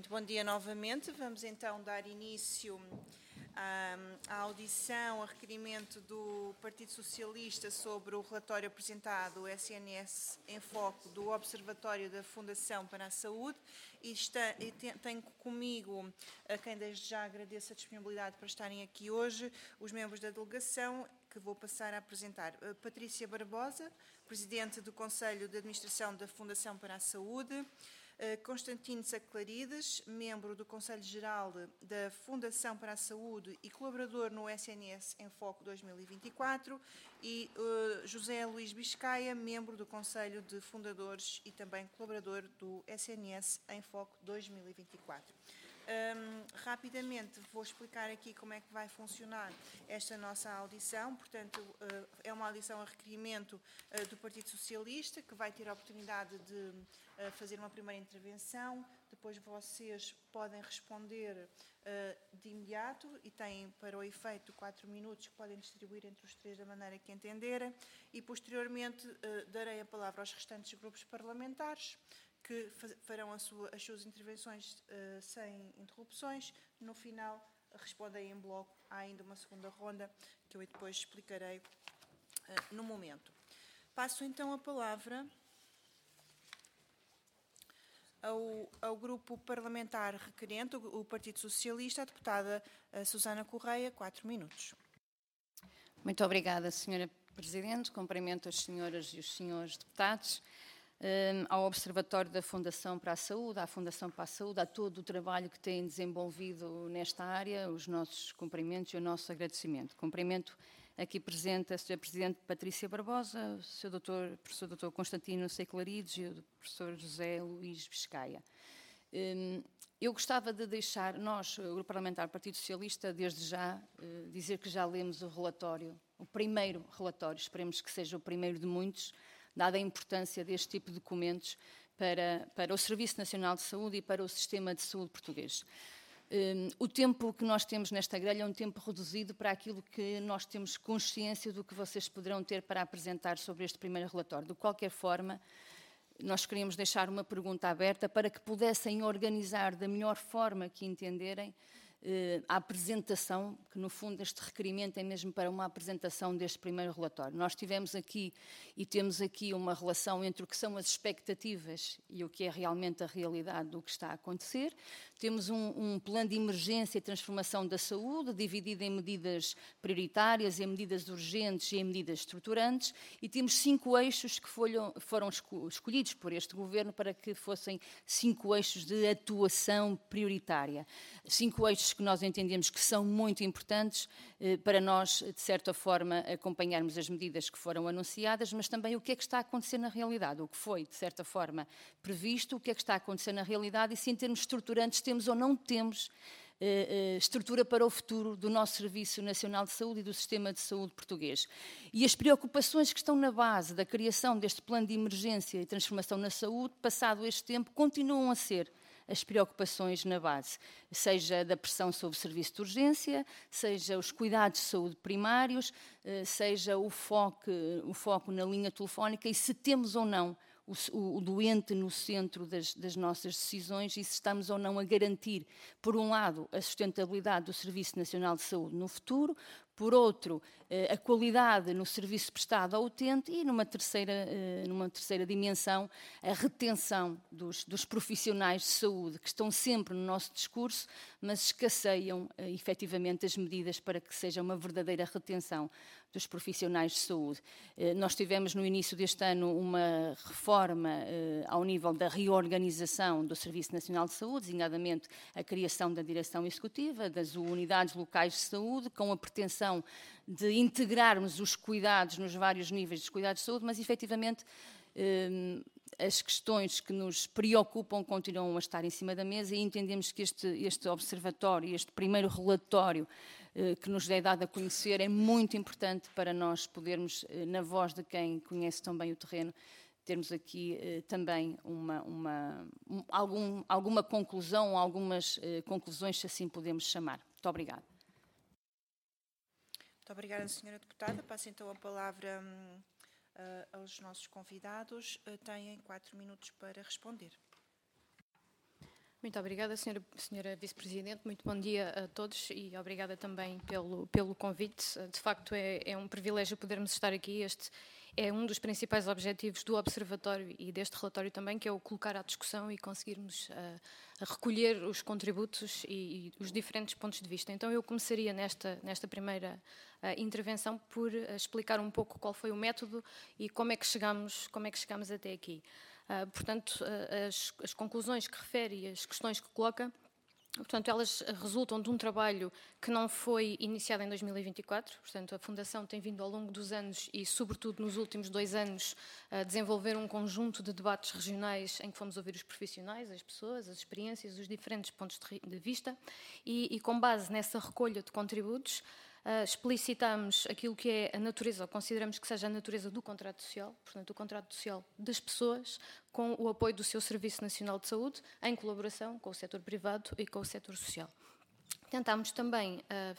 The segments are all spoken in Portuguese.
Muito bom dia novamente. Vamos então dar início à audição, a requerimento do Partido Socialista sobre o relatório apresentado, o SNS em Foco, do Observatório da Fundação para a Saúde. E tenho comigo, a quem desde já agradeço a disponibilidade para estarem aqui hoje, os membros da delegação, que vou passar a apresentar. Patrícia Barbosa, Presidente do Conselho de Administração da Fundação para a Saúde. Constantino Saclarides, membro do Conselho Geral da Fundação para a Saúde e colaborador no SNS em Foco 2024, e José Luís Biscaia, membro do Conselho de Fundadores e também colaborador do SNS em Foco 2024. Rapidamente vou explicar aqui como é que vai funcionar esta nossa audição. Portanto, é uma audição a requerimento do Partido Socialista, que vai ter a oportunidade de fazer uma primeira intervenção. Depois vocês podem responder de imediato e têm para o efeito 4 minutos que podem distribuir entre os três da maneira que entenderem, e posteriormente darei a palavra aos restantes grupos parlamentares, que farão as suas intervenções sem interrupções. No final, respondem em bloco. Há ainda uma segunda ronda, que eu depois explicarei no momento. Passo então a palavra ao grupo parlamentar requerente, o Partido Socialista, a deputada Susana Correia, 4 minutos. Muito obrigada, Sra. Presidente. Cumprimento as senhoras e os senhores deputados. Ao Observatório da Fundação para a Saúde, à Fundação para a Saúde, a todo o trabalho que têm desenvolvido nesta área, os nossos cumprimentos e o nosso agradecimento. Cumprimento aqui presente a Sra. Presidente Patrícia Barbosa, o Sr. Professor Dr. Constantino Saclarides e o Professor José Luís Biscaia. Eu gostava de deixar, nós, o Grupo Parlamentar do Partido Socialista, desde já, dizer que já lemos o relatório, o primeiro relatório, esperemos que seja o primeiro de muitos, dada a importância deste tipo de documentos para o Serviço Nacional de Saúde e para o sistema de saúde português. O tempo que nós temos nesta grelha é um tempo reduzido para aquilo que nós temos consciência do que vocês poderão ter para apresentar sobre este primeiro relatório. De qualquer forma, nós queríamos deixar uma pergunta aberta para que pudessem organizar da melhor forma que entenderem a apresentação, que no fundo este requerimento é mesmo para uma apresentação deste primeiro relatório. Nós tivemos aqui e temos aqui uma relação entre o que são as expectativas e o que é realmente a realidade do que está a acontecer. Temos um plano de emergência e transformação da saúde, dividido em medidas prioritárias, em medidas urgentes e em medidas estruturantes, e temos 5 eixos que foram escolhidos por este Governo para que fossem 5 eixos de atuação prioritária. 5 eixos que nós entendemos que são muito importantes para nós, de certa forma, acompanharmos as medidas que foram anunciadas, mas também o que é que está a acontecer na realidade, o que foi, de certa forma, previsto, o que é que está a acontecer na realidade e se em termos estruturantes temos ou não temos estrutura para o futuro do nosso Serviço Nacional de Saúde e do sistema de saúde português. E as preocupações que estão na base da criação deste plano de emergência e transformação na saúde, passado este tempo, continuam a ser as preocupações na base, seja da pressão sobre o serviço de urgência, seja os cuidados de saúde primários, seja o foco na linha telefónica e se temos ou não o doente no centro das nossas decisões e se estamos ou não a garantir, por um lado, a sustentabilidade do Serviço Nacional de Saúde no futuro, por outro, a qualidade no serviço prestado ao utente e, numa terceira dimensão, a retenção dos profissionais de saúde, que estão sempre no nosso discurso, mas escasseiam efetivamente as medidas para que seja uma verdadeira retenção dos profissionais de saúde. Nós tivemos no início deste ano uma reforma ao nível da reorganização do Serviço Nacional de Saúde, designadamente a criação da direção executiva, das unidades locais de saúde, com a pretensão de integrarmos os cuidados nos vários níveis dos cuidados de saúde, mas efetivamente as questões que nos preocupam continuam a estar em cima da mesa e entendemos que este observatório, este primeiro relatório que nos é dado a conhecer é muito importante para nós podermos, na voz de quem conhece tão bem o terreno, termos aqui também alguma conclusão, algumas conclusões, se assim podemos chamar. Muito obrigada. Muito obrigada, Sra. Deputada. Passo então a palavra aos nossos convidados. Têm 4 minutos para responder. Muito obrigada, senhora Vice-Presidente. Muito bom dia a todos e obrigada também pelo convite. De facto, é um privilégio podermos estar aqui. Este é um dos principais objetivos do Observatório e deste relatório também, que é o colocar à discussão e conseguirmos recolher os contributos e os diferentes pontos de vista. Então, eu começaria nesta primeira intervenção por explicar um pouco qual foi o método e como é que chegamos até aqui. Portanto, as conclusões que refere e as questões que coloca, portanto, elas resultam de um trabalho que não foi iniciado em 2024, portanto, a Fundação tem vindo ao longo dos anos e, sobretudo, nos últimos 2 anos, a desenvolver um conjunto de debates regionais em que fomos ouvir os profissionais, as pessoas, as experiências, os diferentes pontos de vista e com base nessa recolha de contributos, explicitamos aquilo que é a natureza, ou consideramos que seja a natureza do contrato social, portanto, o contrato social das pessoas, com o apoio do seu Serviço Nacional de Saúde, em colaboração com o setor privado e com o setor social. Tentámos também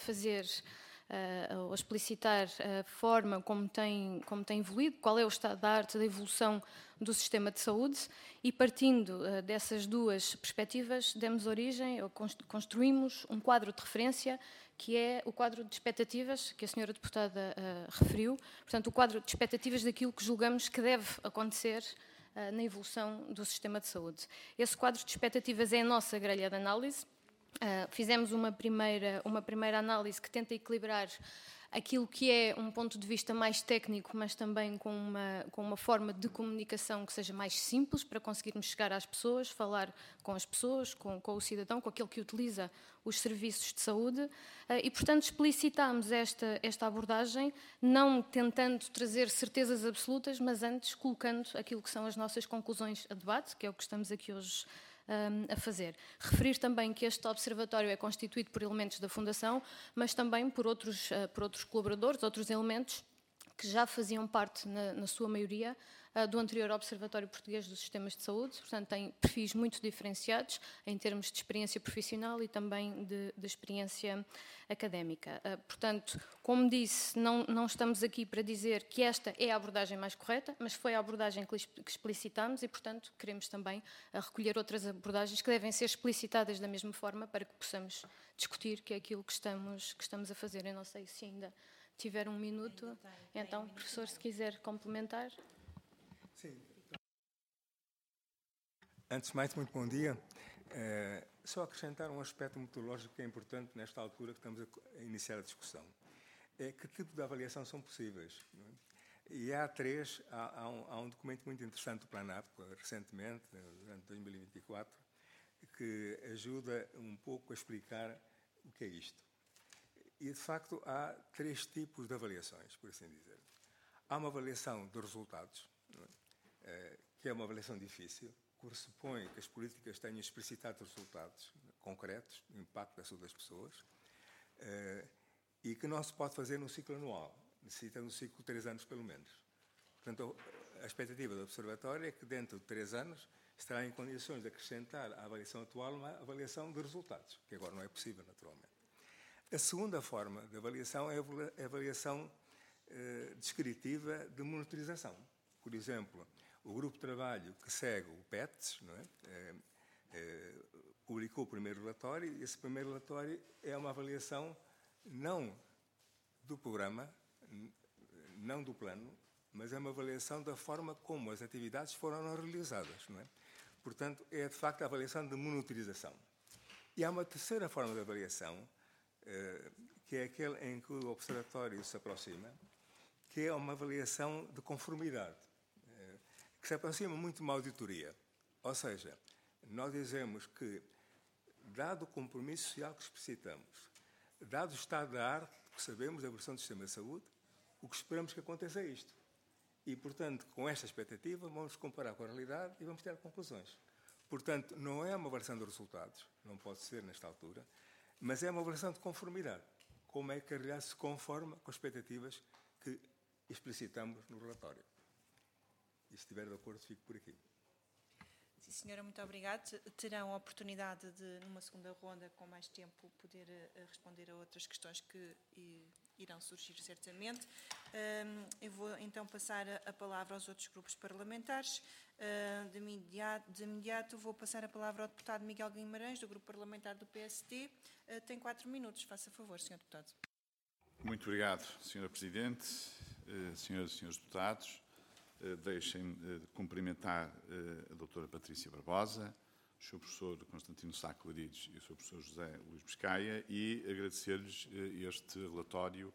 ou explicitar a forma como tem evoluído, qual é o estado da arte da evolução do sistema de saúde e, partindo dessas duas perspectivas, demos origem, ou construímos um quadro de referência que é o quadro de expectativas que a senhora deputada referiu, portanto, o quadro de expectativas daquilo que julgamos que deve acontecer na evolução do sistema de saúde. Esse quadro de expectativas é a nossa grelha de análise. Fizemos uma primeira análise que tenta equilibrar aquilo que é um ponto de vista mais técnico, mas também com uma forma de comunicação que seja mais simples para conseguirmos chegar às pessoas, falar com as pessoas, com o cidadão, com aquele que utiliza os serviços de saúde e, portanto, explicitámos esta abordagem, não tentando trazer certezas absolutas, mas antes colocando aquilo que são as nossas conclusões a debate, que é o que estamos aqui hoje a fazer. Referir também que este observatório é constituído por elementos da Fundação, mas também por outros colaboradores, outros elementos que já faziam parte, na sua maioria, do anterior Observatório Português dos Sistemas de Saúde, portanto tem perfis muito diferenciados em termos de experiência profissional e também de experiência académica. Portanto, como disse, não estamos aqui para dizer que esta é a abordagem mais correta, mas foi a abordagem que explicitámos e, portanto, queremos também recolher outras abordagens que devem ser explicitadas da mesma forma para que possamos discutir, que é aquilo que estamos a fazer. Eu não sei se ainda tiver um minuto, então, professor, se quiser complementar. Sim. Antes de mais, muito bom dia. Só acrescentar um aspecto metodológico que é importante nesta altura que estamos a iniciar a discussão. Que tipo de avaliação são possíveis? Não é? E há três. Há um documento muito interessante do Planap, recentemente, durante 2024, que ajuda um pouco a explicar o que é isto. E, de facto, há 3 tipos de avaliações, por assim dizer. Há uma avaliação de resultados, que é uma avaliação difícil, pressupõe que as políticas tenham explicitado resultados concretos, do impacto da saúde das pessoas, e que não se pode fazer num ciclo anual, necessita de um ciclo de 3 anos pelo menos. Portanto, a expectativa do Observatório é que dentro de 3 anos estará em condições de acrescentar à avaliação atual uma avaliação de resultados, que agora não é possível, naturalmente. A segunda forma de avaliação é a avaliação descritiva de monitorização. Por exemplo, o grupo de trabalho que segue o PETS, não é? Publicou o primeiro relatório e esse primeiro relatório é uma avaliação não do programa, não do plano, mas é uma avaliação da forma como as atividades foram realizadas, não é? Portanto, é de facto a avaliação de monitorização. E há uma terceira forma de avaliação, que é aquele em que o observatório se aproxima, que é uma avaliação de conformidade, que se aproxima muito de uma auditoria. Ou seja, nós dizemos que, dado o compromisso social que explicitamos, dado o estado da arte que sabemos da evolução do sistema de saúde, o que esperamos que aconteça é isto. E, portanto, com esta expectativa, vamos comparar com a realidade e vamos tirar conclusões. Portanto, não é uma avaliação de resultados, não pode ser nesta altura, mas é uma avaliação de conformidade. Como é que a realidade se conforma com as expectativas que explicitamos no relatório. E se estiver de acordo, fico por aqui. Sim, senhora, muito obrigada. Terão a oportunidade de, numa segunda ronda, com mais tempo, poder responder a outras questões que irão surgir certamente. Eu vou então passar a palavra aos outros grupos parlamentares. De imediato vou passar a palavra ao deputado Miguel Guimarães, do grupo parlamentar do PSD. Tem 4 minutos. Faça favor, Sr. Deputado. Muito obrigado, Sra. Presidente, senhoras e senhores deputados. Deixem-me cumprimentar a doutora Patrícia Barbosa, o Sr. Professor Constantino Sá Clarides e o Sr. Professor José Luís Biscaia e agradecer-lhes este relatório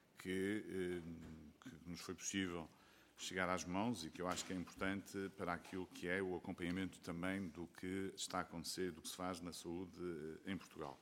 que nos foi possível chegar às mãos e que eu acho que é importante para aquilo que é o acompanhamento também do que está a acontecer, do que se faz na saúde em Portugal.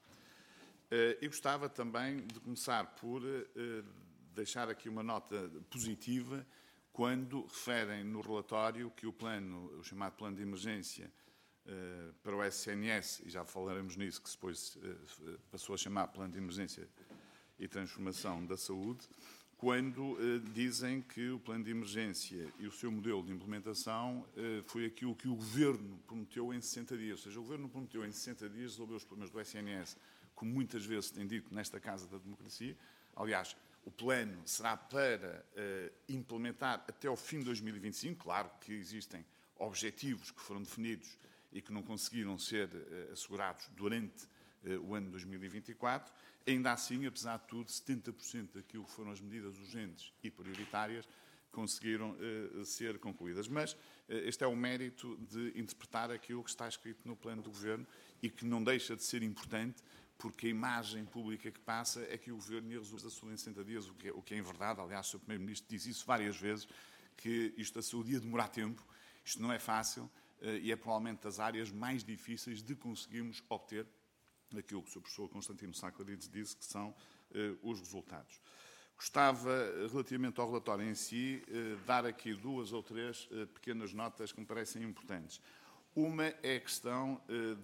E gostava também de começar por deixar aqui uma nota positiva quando referem no relatório que o chamado plano de emergência para o SNS, e já falaremos nisso, que depois passou a chamar plano de emergência e transformação da saúde, quando dizem que o plano de emergência e o seu modelo de implementação foi aquilo que o Governo prometeu em 60 dias. Ou seja, o Governo prometeu em 60 dias resolver os problemas do SNS, como muitas vezes tem dito nesta Casa da Democracia. Aliás, o plano será para implementar até ao fim de 2025. Claro que existem objetivos que foram definidos e que não conseguiram ser assegurados durante o ano de 2024. Ainda assim, apesar de tudo, 70% daquilo que foram as medidas urgentes e prioritárias conseguiram ser concluídas. Mas este é o mérito de interpretar aquilo que está escrito no plano do Governo e que não deixa de ser importante, porque a imagem pública que passa é que o Governo ia resolver a saúde em 60 dias, o que é em verdade. Aliás, o Sr. Primeiro-Ministro disse isso várias vezes, que isto da saúde ia demorar tempo, isto não é fácil e é provavelmente das áreas mais difíceis de conseguirmos obter aquilo que o Sr. Professor Constantino Sá Clarides disse, que são os resultados. Gostava, relativamente ao relatório em si, dar aqui 2 ou 3 pequenas notas que me parecem importantes. Uma é a questão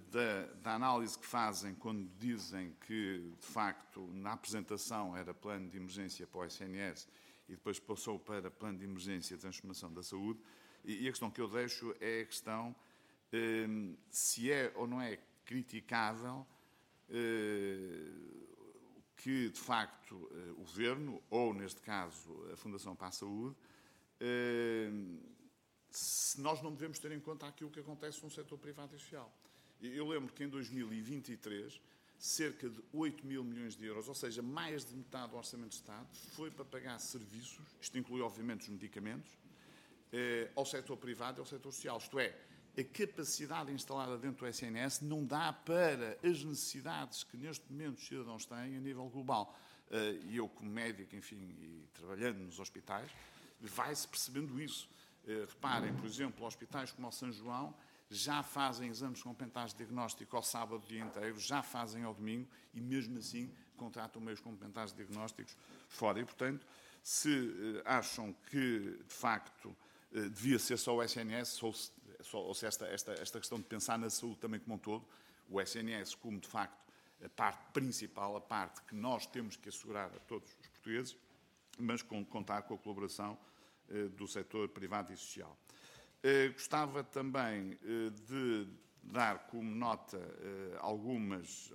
da análise que fazem quando dizem que, de facto, na apresentação era plano de emergência para o SNS e depois passou para plano de emergência e transformação da saúde. E a questão que eu deixo é a questão se é ou não é criticável que, de facto, o Governo, ou, neste caso, a Fundação para a Saúde, se nós não devemos ter em conta aquilo que acontece no setor privado e social. Eu lembro que em 2023, cerca de 8 mil milhões de euros, ou seja, mais de metade do Orçamento de Estado, foi para pagar serviços, isto inclui, obviamente, os medicamentos, ao setor privado e ao setor social. Isto é, a capacidade instalada dentro do SNS não dá para as necessidades que, neste momento, os cidadãos têm a nível global. E eu, como médico, enfim, e trabalhando nos hospitais, vai-se percebendo isso. Reparem, por exemplo, hospitais como o São João já fazem exames complementares de diagnóstico ao sábado o dia inteiro, já fazem ao domingo e, mesmo assim, contratam meios complementares de diagnósticos fora. E, portanto, se acham que, de facto, devia ser só o SNS, ou se esta questão de pensar na saúde também como um todo, o SNS como, de facto, a parte principal, a parte que nós temos que assegurar a todos os portugueses, mas contar com a colaboração do setor privado e social. Gostava também de dar como nota algumas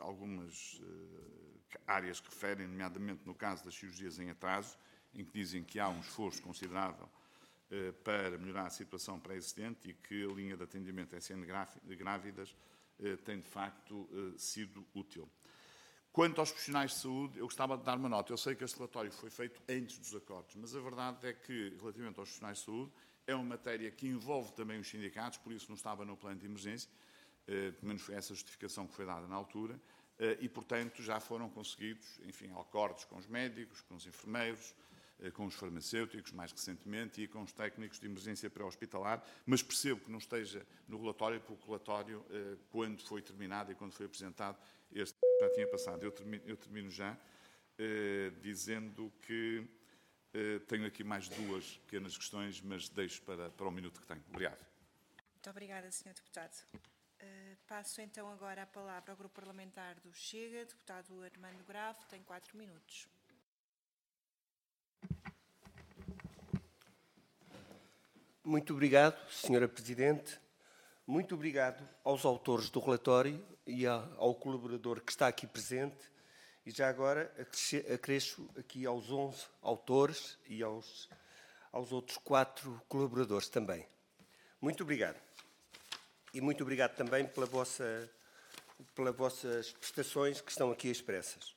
áreas que referem, nomeadamente no caso das cirurgias em atraso, em que dizem que há um esforço considerável para melhorar a situação pré-existente e que a linha de atendimento SN de grávidas tem, de facto, sido útil. Quanto aos profissionais de saúde, eu gostava de dar uma nota. Eu sei que este relatório foi feito antes dos acordos, mas a verdade é que, relativamente aos profissionais de saúde, é uma matéria que envolve também os sindicatos, por isso não estava no plano de emergência, pelo menos foi essa a justificação que foi dada na altura, e, portanto, já foram conseguidos, enfim, acordos com os médicos, com os enfermeiros, com os farmacêuticos, mais recentemente, e com os técnicos de emergência pré-hospitalar, mas percebo que não esteja no relatório, porque o relatório, quando foi terminado e quando foi apresentado, este já tinha passado. Eu termino já, dizendo que tenho aqui mais 2 pequenas questões, mas deixo para o minuto que tenho. Obrigado. Muito obrigada, Sr. Deputado. Passo então agora a palavra ao Grupo Parlamentar do Chega, deputado Armando Grave, tem 4 minutos. Muito obrigado, Sra. Presidente. Muito obrigado aos autores do relatório e ao colaborador que está aqui presente E já agora acresço aqui aos 11 autores e aos outros 4 colaboradores também. Muito obrigado. E muito obrigado também pelas vossas prestações que estão aqui expressas.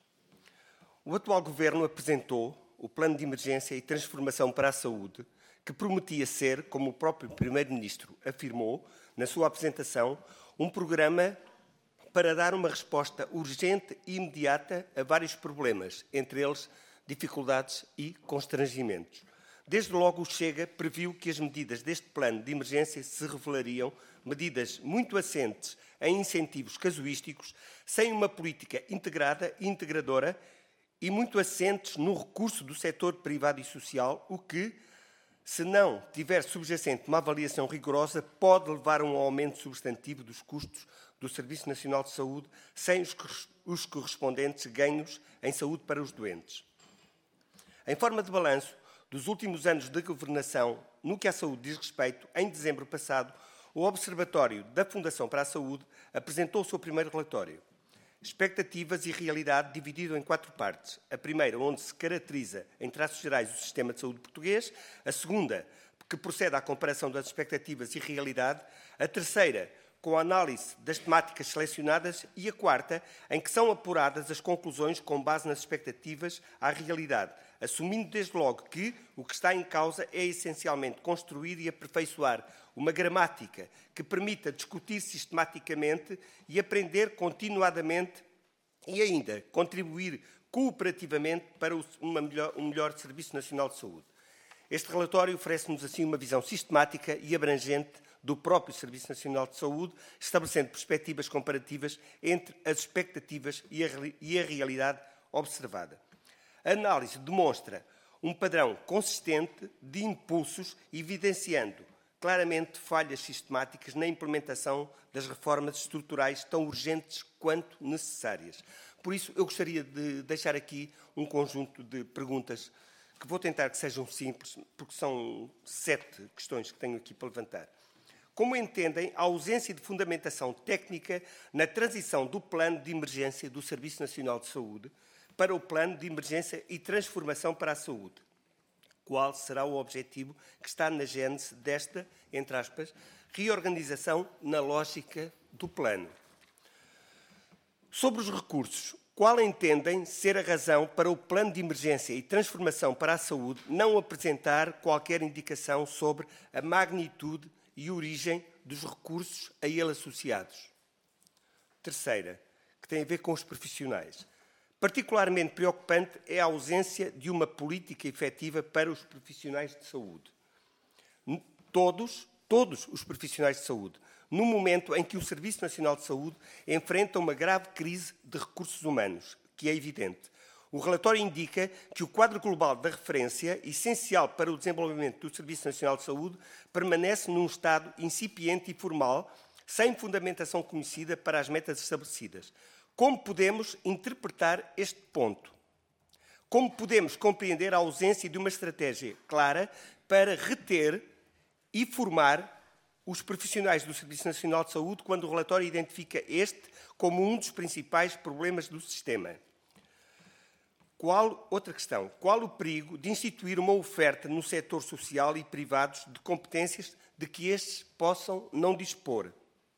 O atual Governo apresentou o Plano de Emergência e Transformação para a Saúde, que prometia ser, como o próprio Primeiro-Ministro afirmou na sua apresentação, um programa para dar uma resposta urgente e imediata a vários problemas, entre eles dificuldades e constrangimentos. Desde logo o Chega previu que as medidas deste plano de emergência se revelariam medidas muito assentes em incentivos casuísticos, sem uma política integrada e integradora e muito assentes no recurso do setor privado e social, o que, se não tiver subjacente uma avaliação rigorosa, pode levar a um aumento substantivo dos custos do Serviço Nacional de Saúde, sem os correspondentes ganhos em saúde para os doentes. Em forma de balanço dos últimos anos de governação, no que à saúde diz respeito, em dezembro passado, o Observatório da Fundação para a Saúde apresentou o seu primeiro relatório. Expectativas e realidade, dividido em 4 partes. A primeira, onde se caracteriza, em traços gerais, o sistema de saúde português. A segunda, que procede à comparação das expectativas e realidade. A terceira, com a análise das temáticas selecionadas. E a quarta, em que são apuradas as conclusões com base nas expectativas à realidade, assumindo desde logo que o que está em causa é essencialmente construir e aperfeiçoar uma gramática que permita discutir sistematicamente e aprender continuadamente e ainda contribuir cooperativamente para um melhor Serviço Nacional de Saúde. Este relatório oferece-nos assim uma visão sistemática e abrangente do próprio Serviço Nacional de Saúde, estabelecendo perspectivas comparativas entre as expectativas e a realidade observada. A análise demonstra um padrão consistente de impulsos, evidenciando claramente falhas sistemáticas na implementação das reformas estruturais tão urgentes quanto necessárias. Por isso, eu gostaria de deixar aqui um conjunto de perguntas que vou tentar que sejam simples, porque são 7 questões que tenho aqui para levantar. Como entendem a ausência de fundamentação técnica na transição do Plano de Emergência do Serviço Nacional de Saúde para o Plano de Emergência e Transformação para a Saúde? Qual será o objetivo que está na gênese desta, entre aspas, reorganização na lógica do plano? Sobre os recursos, qual entendem ser a razão para o Plano de Emergência e Transformação para a Saúde não apresentar qualquer indicação sobre a magnitude e origem dos recursos a ele associados? Terceira, que tem a ver com os profissionais. Particularmente preocupante é a ausência de uma política efetiva para os profissionais de saúde. Todos os profissionais de saúde, no momento em que o Serviço Nacional de Saúde enfrenta uma grave crise de recursos humanos, que é evidente. O relatório indica que o quadro global da referência, essencial para o desenvolvimento do Serviço Nacional de Saúde, permanece num estado incipiente e formal, sem fundamentação conhecida para as metas estabelecidas. Como podemos interpretar este ponto? Como podemos compreender a ausência de uma estratégia clara para reter e formar os profissionais do Serviço Nacional de Saúde quando o relatório identifica este como um dos principais problemas do sistema? Outra questão. Qual o perigo de instituir uma oferta no setor social e privados de competências de que estes possam não dispor?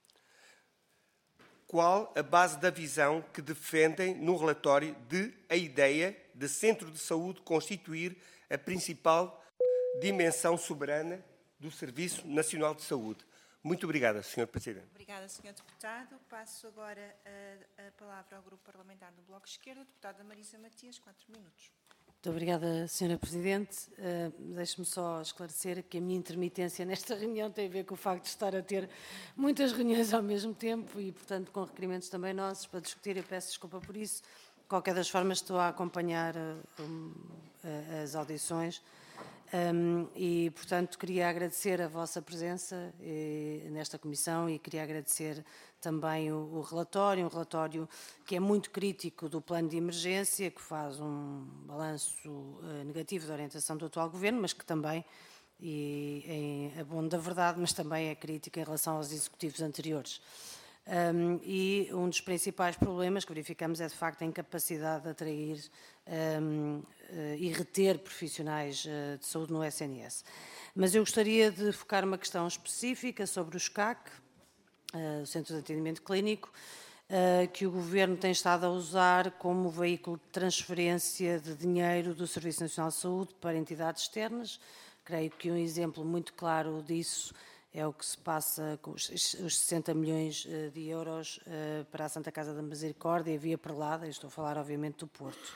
Qual a base da visão que defendem no relatório de a ideia de centro de saúde constituir a principal dimensão soberana do Serviço Nacional de Saúde? Muito obrigada, Sr. Presidente. Obrigada, Sr. Deputado. Passo agora a palavra ao Grupo Parlamentar do Bloco de Esquerda, deputada Marisa Matias, 4 minutos. Muito obrigada, Sra. Presidente. Deixe-me só esclarecer que a minha intermitência nesta reunião tem a ver com o facto de estar a ter muitas reuniões ao mesmo tempo e, portanto, com requerimentos também nossos para discutir. Eu peço desculpa por isso. De qualquer das formas, estou a acompanhar as audições e, portanto, queria agradecer a vossa presença nesta comissão e queria agradecer também o relatório, um relatório que é muito crítico do plano de emergência, que faz um balanço negativo da orientação do atual governo, mas que também, é bom da verdade, mas também é crítico em relação aos executivos anteriores. E um dos principais problemas que verificamos é, de facto, a incapacidade de atrair e reter profissionais de saúde no SNS. Mas eu gostaria de focar uma questão específica sobre o SCAC, o Centro de Atendimento Clínico, que o Governo tem estado a usar como veículo de transferência de dinheiro do Serviço Nacional de Saúde para entidades externas. Creio que um exemplo muito claro disso é o que se passa com os 60 milhões de euros para a Santa Casa da Misericórdia e Via Perlada, estou a falar obviamente do Porto.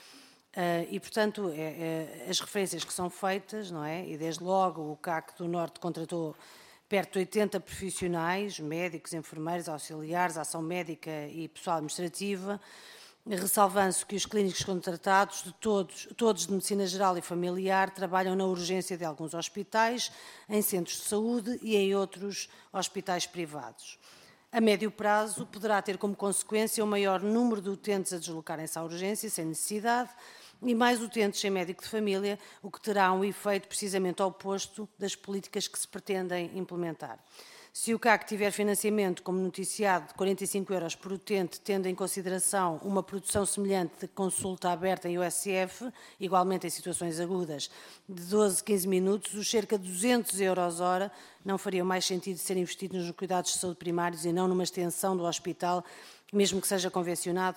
E, portanto, as referências que são feitas, não é? E desde logo o CAC do Norte contratou perto de 80 profissionais, médicos, enfermeiros, auxiliares, ação médica e pessoal administrativa, ressalvando-se que os clínicos contratados, todos de medicina geral e familiar, trabalham na urgência de alguns hospitais, em centros de saúde e em outros hospitais privados. A médio prazo, poderá ter como consequência um maior número de utentes a deslocarem-se à urgência, sem necessidade, e mais utentes sem médico de família, o que terá um efeito precisamente oposto das políticas que se pretendem implementar. Se o CAC tiver financiamento, como noticiado, de 45 euros por utente, tendo em consideração uma produção semelhante de consulta aberta em USF, igualmente em situações agudas, de 12, 15 minutos, os cerca de 200 euros hora não fariam mais sentido ser investidos nos cuidados de saúde primários e não numa extensão do hospital, mesmo que seja convencionado?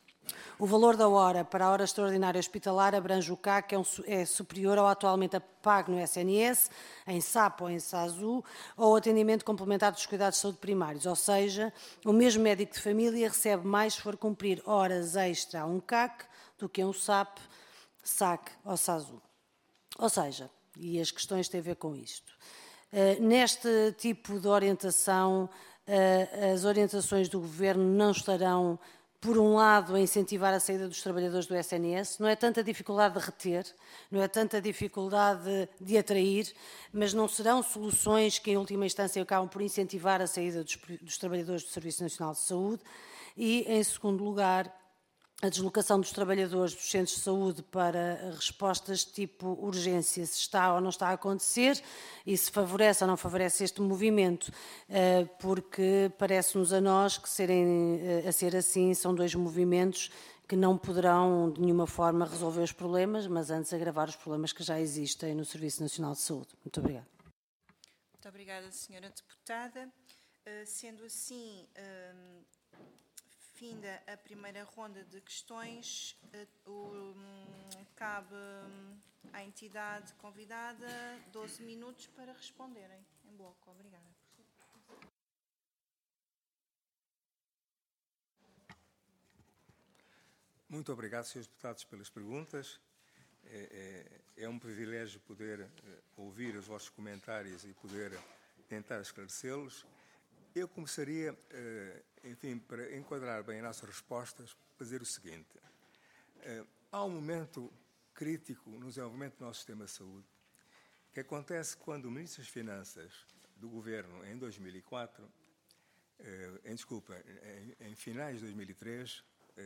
O valor da hora para a hora extraordinária hospitalar abrange o CAC, é superior ao atualmente pago no SNS, em SAP ou em SASU, ou atendimento complementar dos cuidados de saúde primários, ou seja, o mesmo médico de família recebe mais se for cumprir horas extra a um CAC do que a um SAP, SAC ou SASU. Ou seja, e as questões têm a ver com isto. Neste tipo de orientação, as orientações do Governo não estarão, por um lado, a incentivar a saída dos trabalhadores do SNS, não é tanta dificuldade de reter, não é tanta dificuldade de atrair, mas não serão soluções que, em última instância, acabam por incentivar a saída dos trabalhadores do Serviço Nacional de Saúde e, em segundo lugar, a deslocação dos trabalhadores dos centros de saúde para respostas tipo urgência, se está ou não está a acontecer e se favorece ou não favorece este movimento, porque parece-nos a nós que a ser assim são dois movimentos que não poderão de nenhuma forma resolver os problemas, mas antes agravar os problemas que já existem no Serviço Nacional de Saúde. Muito obrigada. Muito obrigada, Sra. Deputada. Sendo assim, finda a primeira ronda de questões, cabe à entidade convidada 12 minutos para responderem em bloco. Obrigada. Muito obrigado, Srs. Deputados, pelas perguntas. É um privilégio poder ouvir os vossos comentários e poder tentar esclarecê-los. Eu começaria, enfim, para enquadrar bem as nossas respostas, fazer o seguinte. Há um momento crítico no desenvolvimento do nosso sistema de saúde, que acontece quando o Ministro das Finanças do Governo, em 2004, em finais de 2003,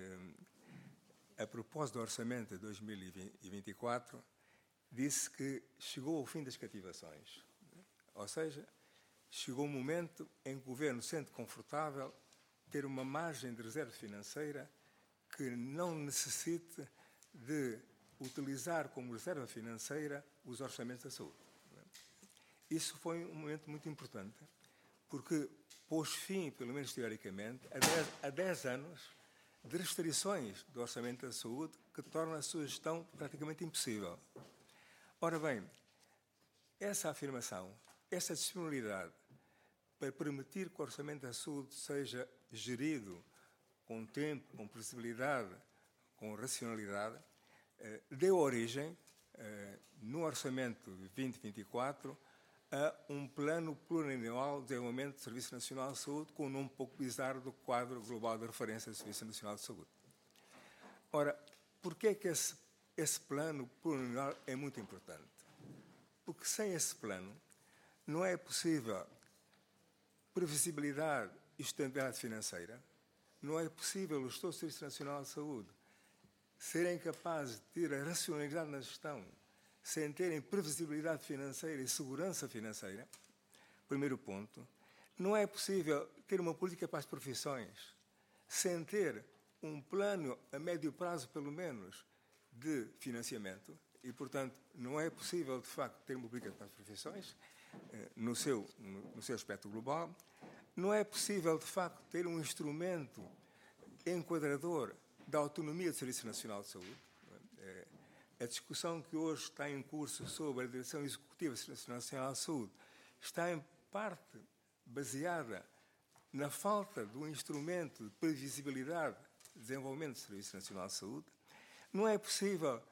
a propósito do orçamento de 2024, disse que chegou ao fim das cativações. Ou seja, chegou um momento em que o Governo se sente confortável ter uma margem de reserva financeira que não necessite de utilizar como reserva financeira os orçamentos da saúde. Isso foi um momento muito importante, porque pôs fim, pelo menos teoricamente, a 10 anos de restrições do orçamento da saúde que torna a sua gestão praticamente impossível. Ora bem, essa afirmação, essa disponibilidade para permitir que o orçamento da saúde seja gerido com tempo, com previsibilidade, com racionalidade, deu origem, no orçamento de 2024, a um plano plurianual de desenvolvimento do Serviço Nacional de Saúde, com um nome um pouco bizarro do quadro global de referência do Serviço Nacional de Saúde. Ora, por que é que esse plano plurianual é muito importante? Porque sem esse plano não é possível previsibilidade e estabilidade financeira, não é possível os gestores do Serviço Nacional de Saúde serem capazes de ter a racionalidade na gestão sem terem previsibilidade financeira e segurança financeira. Primeiro ponto. Não é possível ter uma política para as profissões sem ter um plano a médio prazo, pelo menos, de financiamento. E, portanto, não é possível, de facto, ter uma política para as profissões no seu aspecto global. Não é possível, de facto, ter um instrumento enquadrador da autonomia do Serviço Nacional de Saúde. A discussão que hoje está em curso sobre a direção executiva do Serviço Nacional de Saúde está, em parte, baseada na falta de um instrumento de previsibilidade de desenvolvimento do Serviço Nacional de Saúde. Não é possível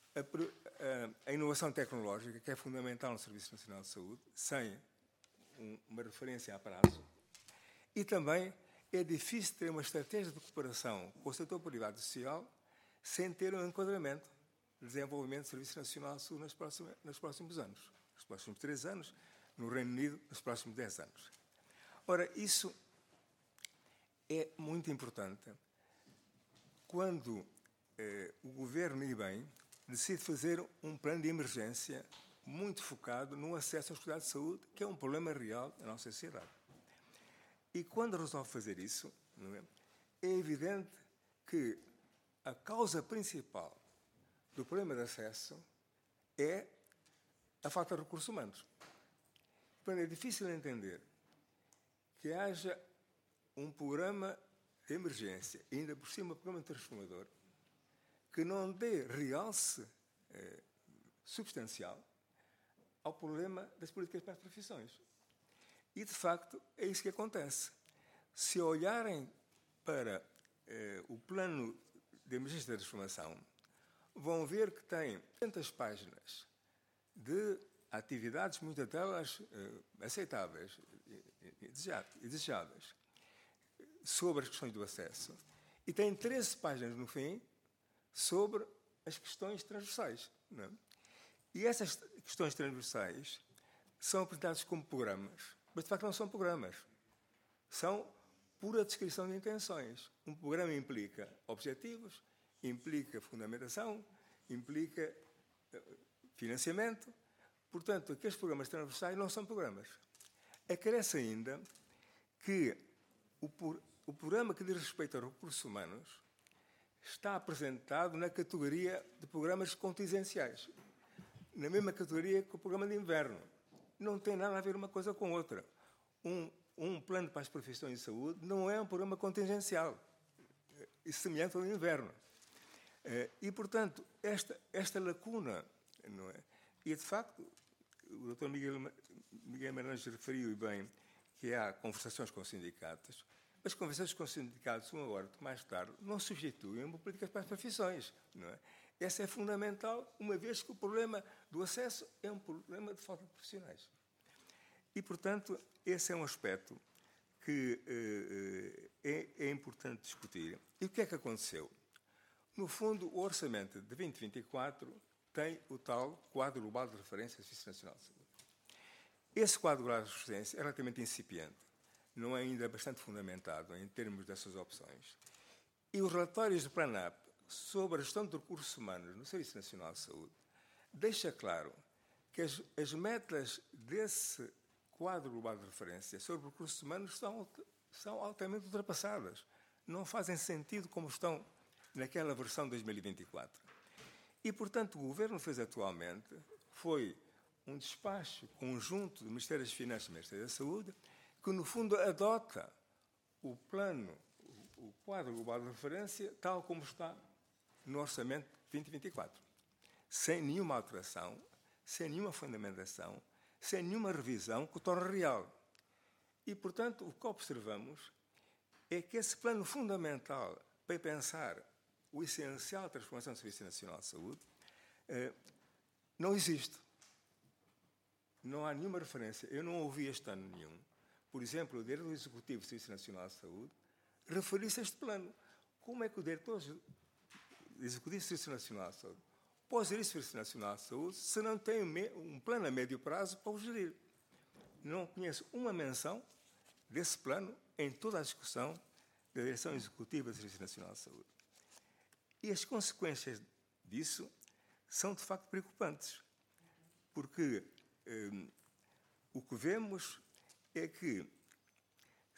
a inovação tecnológica, que é fundamental no Serviço Nacional de Saúde, sem uma referência a prazo. E também é difícil ter uma estratégia de cooperação com o setor privado e social sem ter um enquadramento de desenvolvimento do Serviço Nacional de Saúde nos próximos anos. Nos próximos 3 anos, no Reino Unido, nos próximos 10 anos. Ora, isso é muito importante quando o Governo, e bem, decide fazer um plano de emergência muito focado no acesso aos cuidados de saúde, que é um problema real da nossa sociedade. E quando resolve fazer isso, não é evidente que a causa principal do problema de acesso é a falta de recursos humanos. Portanto, é difícil entender que haja um programa de emergência, ainda por cima um programa transformador, que não dê realce substancial ao problema das políticas para as profissões. E, de facto, é isso que acontece. Se olharem para o plano de emergência da transformação, vão ver que tem 200 páginas de atividades, muitas delas aceitáveis e desejáveis, sobre as questões do acesso, e tem 13 páginas no fim sobre as questões transversais. Não é? E essas questões transversais são apresentadas como programas, mas de facto não são programas. São pura descrição de intenções. Um programa implica objetivos, implica fundamentação, implica financiamento. Portanto, aqueles programas transversais não são programas. Acresce ainda que o programa que diz respeito aos recursos humanos está apresentado na categoria de programas contingenciais, na mesma categoria que o programa de inverno. Não tem nada a ver uma coisa com outra. Um plano para as profissões de saúde não é um programa contingencial, e semelhante ao inverno. E, portanto, esta lacuna, não é? E, de facto, o Dr. Miguel Maranhos referiu bem que há conversações com sindicatos. As conversações com sindicatos, uma hora mais tarde, não substituem uma política para as profissões. Não é? Essa é fundamental, uma vez que o problema do acesso é um problema de falta de profissionais. E, portanto, esse é um aspecto que é importante discutir. E o que é que aconteceu? No fundo, o orçamento de 2024 tem o tal quadro global de referência do Serviço Nacional de Saúde. Esse quadro global de referência é relativamente incipiente, não é ainda bastante fundamentado em termos dessas opções. E os relatórios do PLANAP sobre a gestão de recursos humanos no Serviço Nacional de Saúde deixa claro que as metas desse quadro global de referência sobre recursos humanos são altamente ultrapassadas. Não fazem sentido como estão naquela versão de 2024. E, portanto, o Governo fez atualmente foi um despacho conjunto do Ministério das Finanças e do Ministério da Saúde, que, no fundo, adota o plano, o quadro global de referência, tal como está no Orçamento 2024. Sem nenhuma alteração, sem nenhuma fundamentação, sem nenhuma revisão que o torne real. E, portanto, o que observamos é que esse plano fundamental para pensar o essencial da transformação do Serviço Nacional de Saúde não existe. Não há nenhuma referência. Eu não ouvi este ano nenhum. Por exemplo, o diretor executivo do Serviço Nacional de Saúde referir-se a este plano. Como é que o diretor executivo do Serviço Nacional de Saúde pode gerir o Serviço Nacional de Saúde se não tem um plano a médio prazo para o gerir? Não conheço uma menção desse plano em toda a discussão da direção executiva do Serviço Nacional de Saúde. E as consequências disso são, de facto, preocupantes, porque o que vemos é que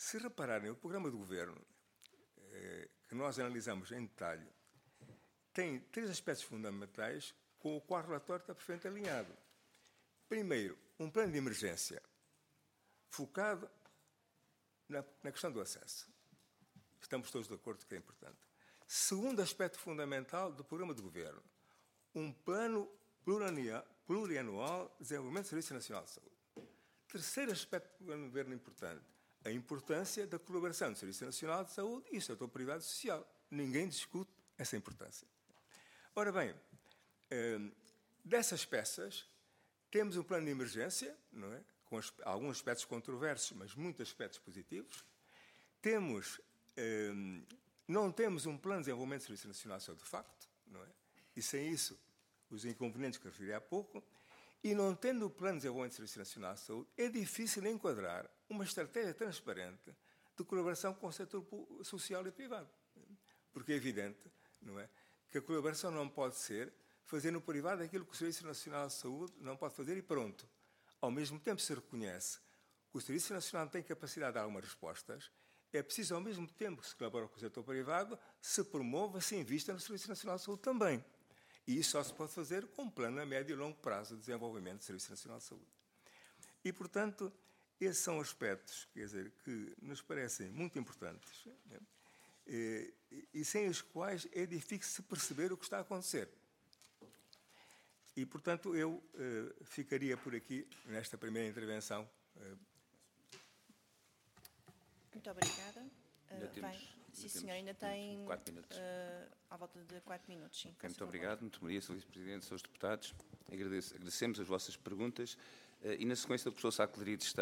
Se repararem, o programa do Governo, que nós analisamos em detalhe, tem 3 aspectos fundamentais com o qual o relatório está perfeitamente alinhado. Primeiro, um plano de emergência focado na questão do acesso. Estamos todos de acordo que é importante. Segundo aspecto fundamental do programa de governo, um plano plurianual de desenvolvimento do Serviço Nacional de Saúde. Terceiro aspecto do programa de governo importante, a importância da colaboração do Serviço Nacional de Saúde e do setor privado e social. Ninguém discute essa importância. Ora bem, dessas peças, temos um plano de emergência, não é? Com alguns aspectos controversos, mas muitos aspectos positivos. Não temos um plano de desenvolvimento do Serviço Nacional de Saúde de facto, não é? E sem isso, os inconvenientes que referi há pouco. E não tendo o plano de desenvolvimento do Serviço Nacional de Saúde, é difícil enquadrar uma estratégia transparente de colaboração com o setor social e privado. Porque é evidente, não é, que a colaboração não pode ser fazer no privado aquilo que o Serviço Nacional de Saúde não pode fazer e pronto. Ao mesmo tempo se reconhece que o Serviço Nacional tem capacidade de dar algumas respostas, é preciso ao mesmo tempo que se colabora com o setor privado, se promova, se invista no Serviço Nacional de Saúde também. E isso só se pode fazer com um plano a médio e longo prazo de desenvolvimento do Serviço Nacional de Saúde. E, portanto, esses são aspectos, quer dizer, que nos parecem muito importantes, né? E sem os quais é difícil perceber o que está a acontecer. E, portanto, eu ficaria por aqui nesta primeira intervenção. Muito obrigada. Sim, senhor, ainda tem 4 minutos. À volta de 4 minutos. Sim, Okay, muito obrigado, muito Maria, Sr. Vice-Presidente, Srs. Deputados. Agradecemos as vossas perguntas. E na sequência do que o professor Sá Clerides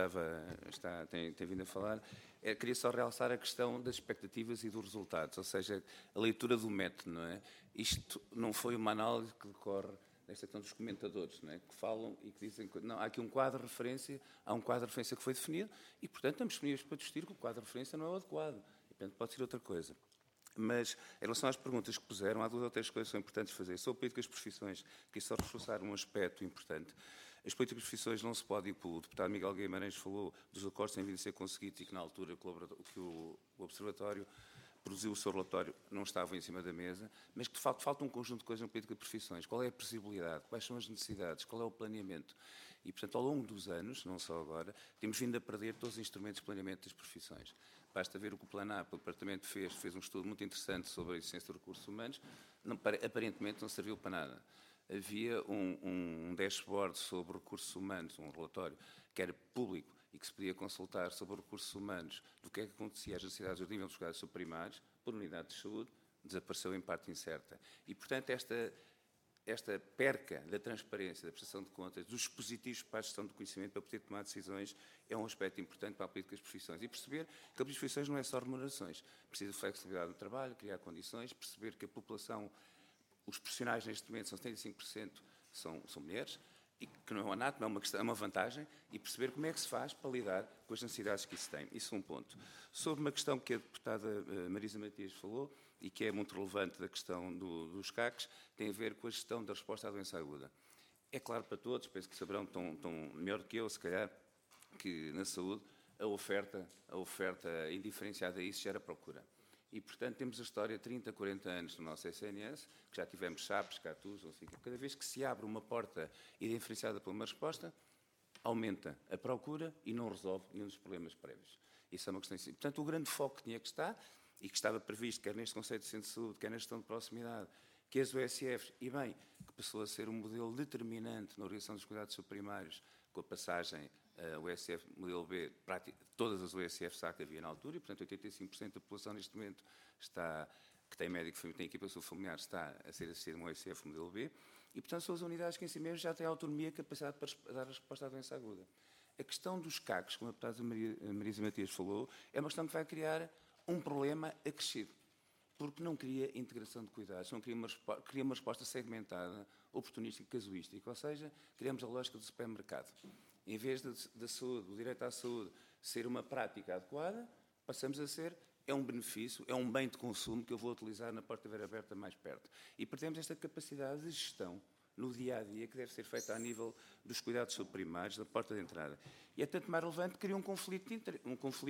tem vindo a falar, queria só realçar a questão das expectativas e dos resultados, ou seja, a leitura do método, não é? Isto não foi uma análise que decorre nesta questão dos comentadores, não é? Que falam e que dizem que não, há aqui um quadro de referência, há um quadro de referência que foi definido e, portanto, estamos disponíveis para discutir que o quadro de referência não é o adequado. E, portanto, pode ser outra coisa. Mas, em relação às perguntas que puseram, há 2 ou 3 coisas que são importantes fazer. Sobre políticas de profissões, queria só reforçar um aspecto importante. As políticas de profissões não se pode, e o deputado Miguel Guimarães falou dos acordos que têm vindo a ser conseguidos e que, na altura, que o Observatório produziu o seu relatório, não estavam em cima da mesa, mas que, de facto, falta um conjunto de coisas na política de profissões. Qual é a previsibilidade? Quais são as necessidades? Qual é o planeamento? E, portanto, ao longo dos anos, não só agora, temos vindo a perder todos os instrumentos de planeamento das profissões. Basta ver o que o Planap, o Departamento fez um estudo muito interessante sobre a existência de recursos humanos, aparentemente não serviu para nada. Havia um dashboard sobre recursos humanos, um relatório que era público e que se podia consultar sobre recursos humanos, do que é que acontecia às necessidades do nível dos cuidados subprimários, por unidade de saúde, desapareceu em parte incerta. E, portanto, esta perca da transparência, da prestação de contas, dos dispositivos para a gestão do conhecimento, para poder tomar decisões, é um aspecto importante para a política das profissões. E perceber que a política das profissões não é só remunerações. Precisa de flexibilidade no trabalho, criar condições, perceber que a população, os profissionais neste momento, são 75% são mulheres, e que não é um anato, não é uma questão, é uma vantagem, e perceber como é que se faz para lidar com as necessidades que isso tem. Isso é um ponto. Sobre uma questão que a deputada Marisa Matias falou, e que é muito relevante da questão dos CACs, tem a ver com a gestão da resposta à doença aguda. É claro para todos, penso que saberão tão melhor do que eu, se calhar, que na saúde a oferta indiferenciada a isso gera procura. E, portanto, temos a história de 30, 40 anos do nosso SNS, que já tivemos CHAPs, CATUs, ou seja, cada vez que se abre uma porta indiferenciada por uma resposta, aumenta a procura e não resolve nenhum dos problemas prévios. Isso é uma questão assim. Portanto, o grande foco que tinha que estar, e que estava previsto, quer neste conceito de centro de saúde, quer na gestão de proximidade, que as USFs, e bem, que passou a ser um modelo determinante na organização dos cuidados subprimários, com a passagem USF modelo B, todas as USFs que havia na altura, e, portanto, 85% da população neste momento que tem médico, tem equipa familiar, está a ser assistida num USF modelo B, e, portanto, são as unidades que em si mesmo já têm autonomia e capacidade para dar a resposta à doença aguda. A questão dos CACs, como a deputada Marisa Matias falou, é uma questão que vai criar um problema acrescido, porque não cria integração de cuidados, não cria uma resposta segmentada, oportunística e casuística, ou seja, criamos a lógica do supermercado. Em vez da saúde, do direito à saúde, ser uma prática adequada, passamos a ser, é um benefício, é um bem de consumo que eu vou utilizar na porta ver aberta mais perto. E perdemos esta capacidade de gestão no dia-a-dia, que deve ser feita a nível dos cuidados subprimários, da porta de entrada. E é tanto mais relevante que cria um conflito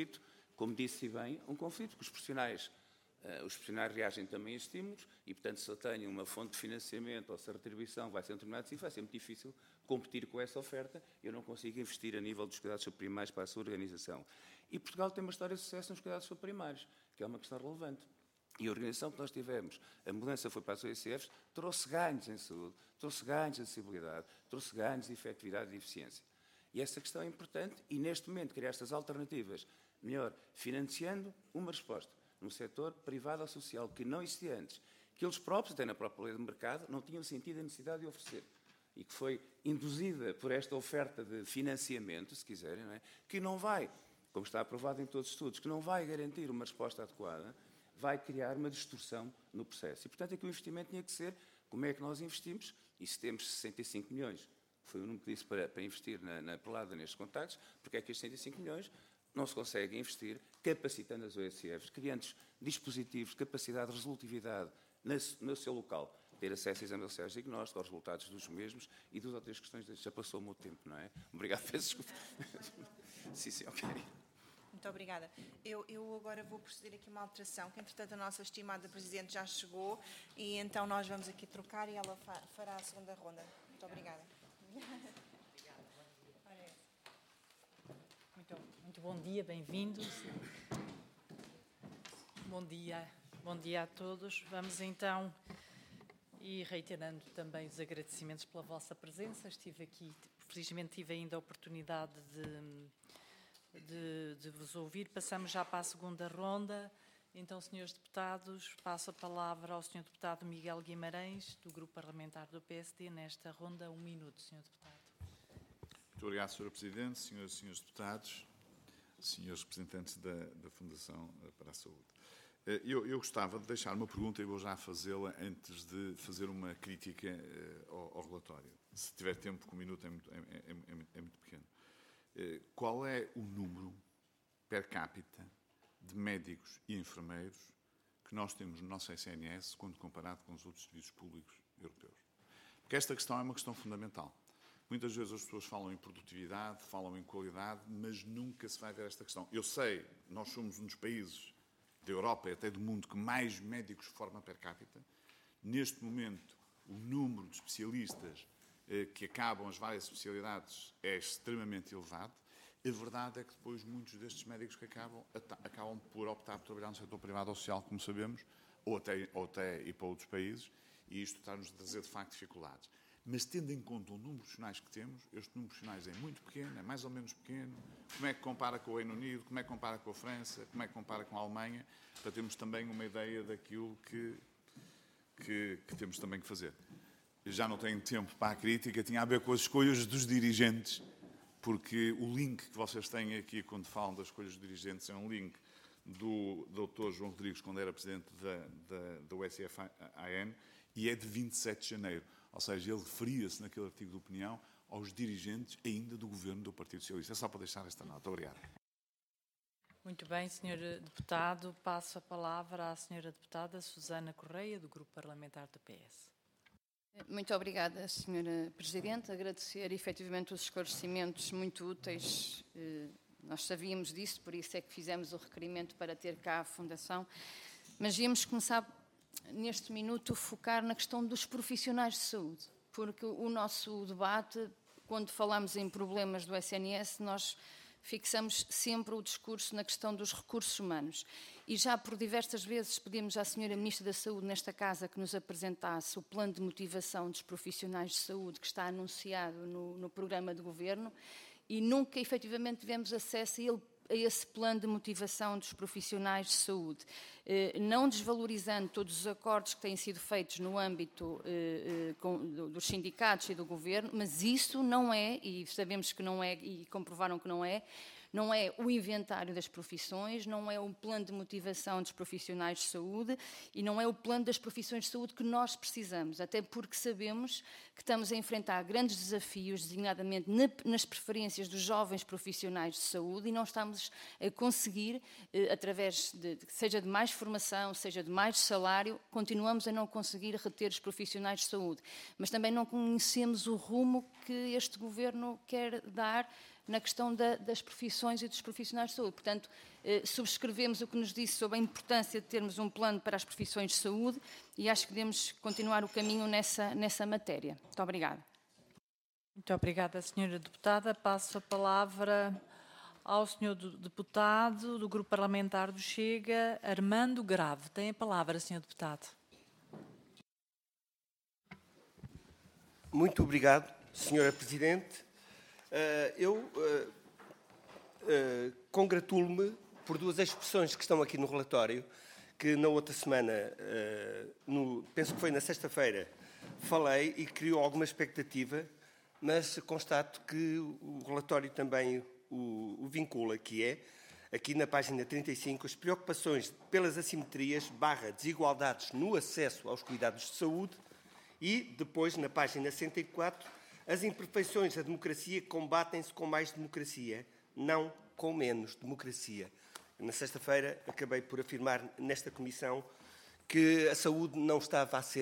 como disse bem, um conflito, porque os profissionais reagem também a estímulos e, portanto, se eu tenho uma fonte de financiamento ou se a retribuição vai ser um determinado ciclo, vai ser muito difícil competir com essa oferta. Eu não consigo investir a nível dos cuidados primários para a sua organização. E Portugal tem uma história de sucesso nos cuidados primários, que é uma questão relevante. E a organização que nós tivemos, a mudança foi para as OECFs, trouxe ganhos em saúde, trouxe ganhos de acessibilidade, trouxe ganhos de efetividade e de eficiência. E essa questão é importante e, neste momento, criar estas alternativas, melhor, financiando uma resposta no setor privado ou social, que não existia antes, que eles próprios, até na própria lei de mercado, não tinham sentido a necessidade de oferecer. E que foi induzida por esta oferta de financiamento, se quiserem, não é? Que não vai, como está aprovado em todos os estudos, que não vai garantir uma resposta adequada, vai criar uma distorção no processo. E, portanto, aqui o investimento tinha que ser como é que nós investimos, e se temos 65 milhões, foi o número que disse para investir na pelada nestes contactos, porque é que estes 65 milhões não se consegue investir capacitando as OECFs, criando dispositivos de capacidade de resolutividade no seu local, ter acesso a exames auxiliares de diagnóstico, aos resultados dos mesmos e duas ou três questões, já passou o meu tempo, não é? Obrigado, peço desculpa. Sim, ok. Muito obrigada. Eu agora vou proceder aqui uma alteração, que entretanto a nossa estimada Presidente já chegou e então nós vamos aqui trocar e ela fará a segunda ronda. Muito obrigada. Muito bom dia, bem-vindos. Bom dia a todos. Vamos então, e reiterando também os agradecimentos pela vossa presença, estive aqui, felizmente tive ainda a oportunidade de vos ouvir. Passamos já para a segunda ronda. Então, senhores deputados, passo a palavra ao senhor deputado Miguel Guimarães, do Grupo Parlamentar do PSD, nesta ronda. 1 minuto, senhor deputado. Muito obrigado, Sra. Presidente, senhoras e senhores deputados, senhores representantes da Fundação para a Saúde. Eu gostava de deixar uma pergunta e vou já fazê-la antes de fazer uma crítica ao relatório. Se tiver tempo, porque 1 minuto é muito pequeno. Qual é o número per capita de médicos e enfermeiros que nós temos no nosso SNS quando comparado com os outros serviços públicos europeus? Porque esta questão é uma questão fundamental. Muitas vezes as pessoas falam em produtividade, falam em qualidade, mas nunca se vai ver esta questão. Eu sei, nós somos um dos países da Europa e até do mundo que mais médicos forma per capita. Neste momento, o número de especialistas que acabam as várias especialidades é extremamente elevado. A verdade é que depois muitos destes médicos que acabam por optar por trabalhar no setor privado ou social, como sabemos, ou até ir para outros países, e isto está-nos a trazer, de facto, dificuldades. Mas, tendo em conta o número de profissionais que temos, este número de profissionais é muito pequeno, é mais ou menos pequeno. Como é que compara com o Reino Unido? Como é que compara com a França? Como é que compara com a Alemanha? Para termos também uma ideia daquilo que temos também que fazer. Eu já não tenho tempo para a crítica, tinha a ver com as escolhas dos dirigentes, porque o link que vocês têm aqui quando falam das escolhas dos dirigentes é um link do Dr. João Rodrigues, quando era presidente da USF-AN, e é de 27 de janeiro. Ou seja, ele referia-se naquele artigo de opinião aos dirigentes ainda do governo do Partido Socialista. É só para deixar esta nota. Obrigado. Muito bem, senhor deputado. Passo a palavra à senhora deputada Susana Correia, do Grupo Parlamentar do PS. Muito obrigada, senhora Presidente. Agradecer efetivamente os esclarecimentos muito úteis. Nós sabíamos disso, por isso é que fizemos o requerimento para ter cá a Fundação. Mas íamos começar, neste minuto, focar na questão dos profissionais de saúde, porque o nosso debate, quando falamos em problemas do SNS, nós fixamos sempre o discurso na questão dos recursos humanos. E já por diversas vezes pedimos à senhora Ministra da Saúde, nesta casa, que nos apresentasse o plano de motivação dos profissionais de saúde que está anunciado no programa de governo, e nunca efetivamente tivemos acesso a esse plano de motivação dos profissionais de saúde, não desvalorizando todos os acordos que têm sido feitos no âmbito dos sindicatos e do governo, mas isso não é, e sabemos que não é, e comprovaram que não é o inventário das profissões, não é o plano de motivação dos profissionais de saúde e não é o plano das profissões de saúde que nós precisamos, até porque sabemos que estamos a enfrentar grandes desafios, designadamente nas preferências dos jovens profissionais de saúde, e não estamos a conseguir, através seja de mais formação, seja de mais salário, continuamos a não conseguir reter os profissionais de saúde. Mas também não conhecemos o rumo que este governo quer dar na questão das profissões e dos profissionais de saúde. Portanto, subscrevemos o que nos disse sobre a importância de termos um plano para as profissões de saúde e acho que devemos continuar o caminho nessa matéria. Muito obrigada. Muito obrigada, Sra. Deputada. Passo a palavra ao Sr. Deputado do Grupo Parlamentar do Chega, Armando Grave. Tem a palavra, Sr. Deputado. Muito obrigado, Sra. Presidente. Eu congratulo-me por duas expressões que estão aqui no relatório, que na outra semana, penso que foi na sexta-feira, falei e criou alguma expectativa, mas constato que o relatório também o vincula, que é, aqui na página 35, as preocupações pelas assimetrias / desigualdades no acesso aos cuidados de saúde e, depois, na página 64, as imperfeições da democracia combatem-se com mais democracia, não com menos democracia. Na sexta-feira acabei por afirmar nesta comissão que a saúde não estava a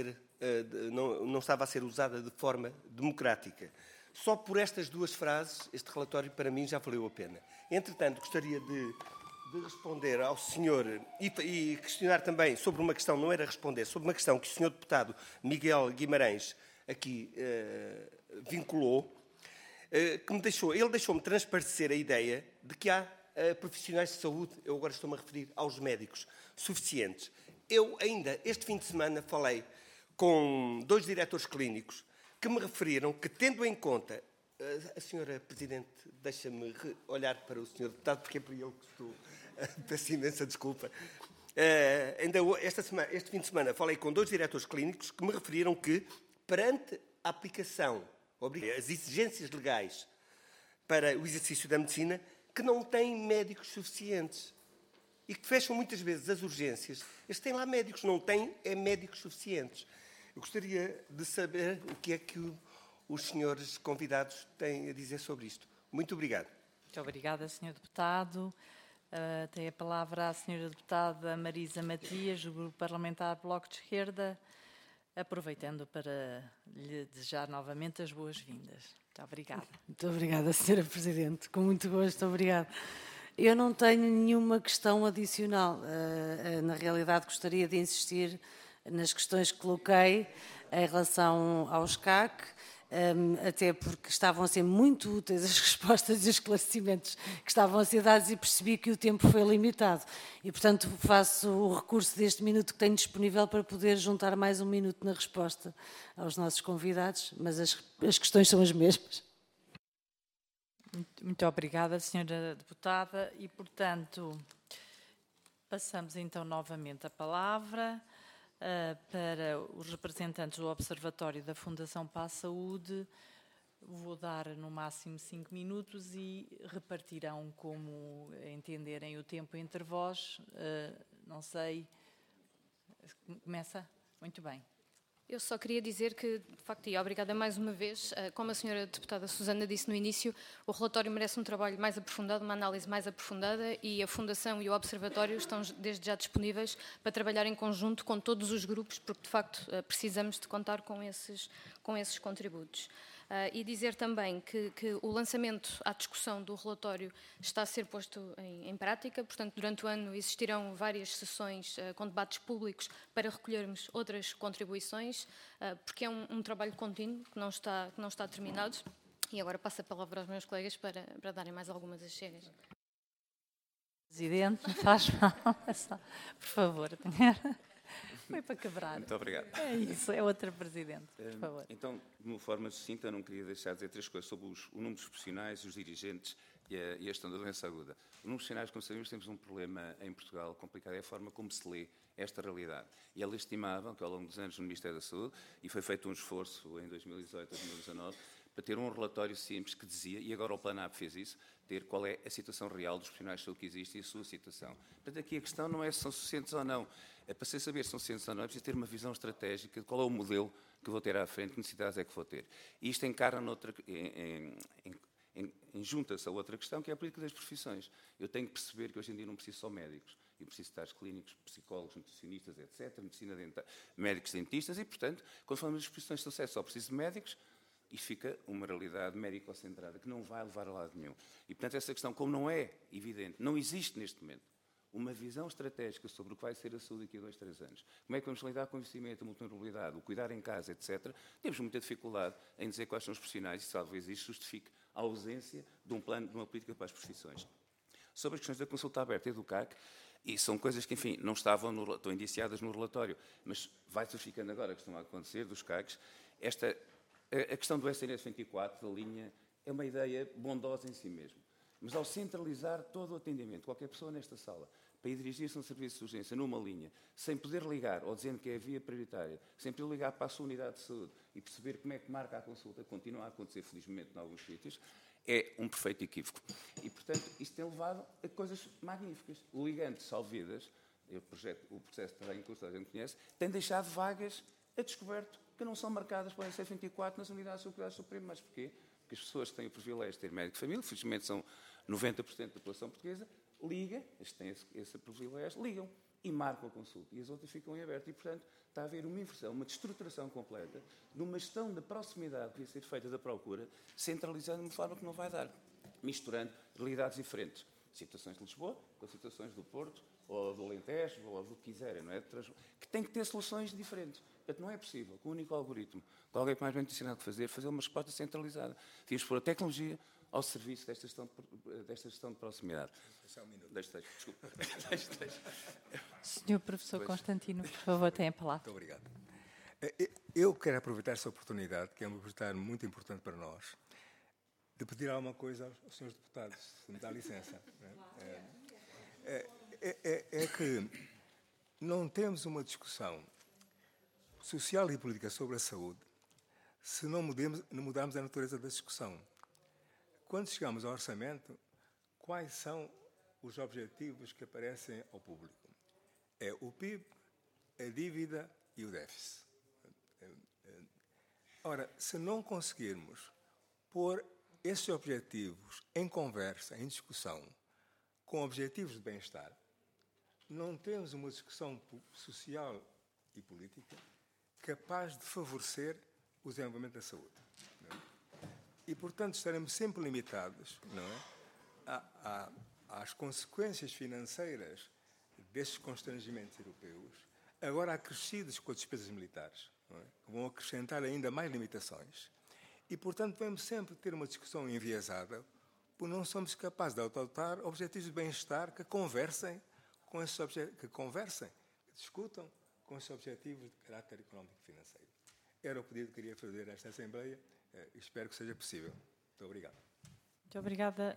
ser usada de forma democrática. Só por estas duas frases, este relatório para mim já valeu a pena. Entretanto, gostaria de responder ao senhor e questionar também sobre uma questão, não era responder, sobre uma questão que o senhor deputado Miguel Guimarães aqui vinculou, que ele deixou-me transparecer a ideia de que há profissionais de saúde, eu agora estou-me a referir aos médicos, suficientes. Eu ainda, este fim de semana, falei com 2 diretores clínicos que me referiram que, tendo em conta, a senhora Presidente deixa-me olhar para o senhor deputado, porque é por ele que estou, peço imensa desculpa. Ainda este fim de semana falei com 2 diretores clínicos que me referiram que, perante a aplicação, as exigências legais para o exercício da medicina, que não têm médicos suficientes e que fecham muitas vezes as urgências. Eles têm lá médicos, não têm médicos suficientes. Eu gostaria de saber o que é que os senhores convidados têm a dizer sobre isto. Muito obrigado. Muito obrigada, Sr. Deputado. Tem a palavra a Sra. Deputada Marisa Matias, do Grupo Parlamentar Bloco de Esquerda, aproveitando para lhe desejar novamente as boas-vindas. Muito obrigada. Muito obrigada, Sra. Presidente. Com muito gosto, obrigada. Eu não tenho nenhuma questão adicional. Na realidade, gostaria de insistir nas questões que coloquei em relação aos CAC, até porque estavam a ser muito úteis as respostas e os esclarecimentos que estavam a ser dados e percebi que o tempo foi limitado. E, portanto, faço o recurso deste minuto que tenho disponível para poder juntar mais um minuto na resposta aos nossos convidados, mas as questões são as mesmas. Muito obrigada, Sra. Deputada. E, portanto, passamos então novamente a palavra para os representantes do Observatório da Fundação para a Saúde. Vou dar no máximo 5 minutos e repartirão como entenderem o tempo entre vós. Não sei. Começa? Muito bem. Eu só queria dizer que, de facto, e obrigada mais uma vez, como a senhora deputada Susana disse no início, o relatório merece um trabalho mais aprofundado, uma análise mais aprofundada e a Fundação e o Observatório estão desde já disponíveis para trabalhar em conjunto com todos os grupos, porque, de facto, precisamos de contar com esses contributos. E dizer também que o lançamento à discussão do relatório está a ser posto em prática, portanto, durante o ano existirão várias sessões com debates públicos para recolhermos outras contribuições, porque é um trabalho contínuo que não está terminado. E agora passo a palavra aos meus colegas para darem mais algumas achegas. Presidente, faz mal, por favor. Foi para quebrar. Muito obrigado. É isso, é outra Presidente, por favor. Então, de uma forma sucinta, não queria deixar de dizer 3 coisas sobre o número dos profissionais, os dirigentes e a gestão da doença aguda. O número de profissionais, como sabemos, temos um problema em Portugal complicado, é a forma como se lê esta realidade. E ela estimava que, ao longo dos anos no Ministério da Saúde, e foi feito um esforço em 2018, 2019, para ter um relatório simples que dizia, e agora o Planap fez isso, ter qual é a situação real dos profissionais de saúde que existe e a sua situação. Portanto, aqui a questão não é se são suficientes ou não. É para saber se são suficientes ou não, é preciso ter uma visão estratégica de qual é o modelo que vou ter à frente, que necessidades é que vou ter. E isto encara junta-se a outra questão, que é a política das profissões. Eu tenho que perceber que hoje em dia não preciso só médicos. Eu preciso de estar clínicos, psicólogos, nutricionistas, etc., medicina dental, médicos dentistas e, portanto, quando falamos das profissões de sucesso, só preciso de médicos, E fica uma realidade médico-centrada que não vai levar a lado nenhum. E, portanto, essa questão, como não é evidente, não existe neste momento uma visão estratégica sobre o que vai ser a saúde daqui a 2, 3 anos, como é que vamos lidar com o investimento, a multilateralidade, o cuidar em casa, etc., temos muita dificuldade em dizer quais são os profissionais e talvez isso justifique a ausência de um plano, de uma política para as profissões. Sobre as questões da consulta aberta e do CAC, e são coisas que, enfim, não estão indiciadas no relatório, mas vai justificando agora que estão a acontecer, dos CACs. A questão do SNS 24, da linha, é uma ideia bondosa em si mesmo. Mas ao centralizar todo o atendimento, qualquer pessoa nesta sala, para ir dirigir-se a um serviço de urgência numa linha, sem poder ligar, ou dizendo que é a via prioritária, sem poder ligar para a sua unidade de saúde e perceber como é que marca a consulta, continua a acontecer, felizmente, em alguns sítios, é um perfeito equívoco. E, portanto, isto tem levado a coisas magníficas. O Ligante Salvidas, o processo que está em curso, a gente conhece, tem deixado vagas a descoberto que não são marcadas pela SF24 nas unidades de cuidados supremos. Porquê? Porque as pessoas que têm o privilégio de ter médico de família, felizmente são 90% da população portuguesa, ligam, eles têm esse privilégio, ligam e marcam a consulta. E as outras ficam em aberto. E, portanto, está a haver uma inversão, uma destruturação completa de uma gestão da proximidade que devia ser feita da procura, centralizando de uma forma que não vai dar, misturando realidades diferentes. Situações de Lisboa com situações do Porto, ou do Alentejo, ou do que quiserem, não é? Que tem que ter soluções diferentes. Portanto, não é possível, com um único algoritmo, com alguém que mais bem ensinado a fazer uma resposta centralizada. Tínhamos que pôr a tecnologia ao serviço desta gestão de proximidade. Desculpa. Senhor Professor Constantino, por favor, tem a palavra. Muito obrigado. Eu quero aproveitar esta oportunidade, que é uma oportunidade muito importante para nós, de pedir alguma coisa aos senhores deputados, se me dá licença. É que não temos uma discussão social e política sobre a saúde se não mudarmos a natureza da discussão. Quando chegamos ao orçamento, quais são os objetivos que aparecem ao público? É o PIB, a dívida e o déficit. Ora, se não conseguirmos pôr esses objetivos em conversa, em discussão, com objetivos de bem-estar, não temos uma discussão social e política capaz de favorecer o desenvolvimento da saúde. Não é? E, portanto, estaremos sempre limitados, não é, às consequências financeiras destes constrangimentos europeus, agora acrescidos com as despesas militares, não é? Que vão acrescentar ainda mais limitações. E, portanto, vamos sempre ter uma discussão enviesada, porque não somos capazes de adotar objetivos de bem-estar que conversem com esses objetivos, que discutam com esses objetivos de caráter económico e financeiro. Era o pedido que queria fazer a esta Assembleia e espero que seja possível. Muito obrigado. Muito obrigada.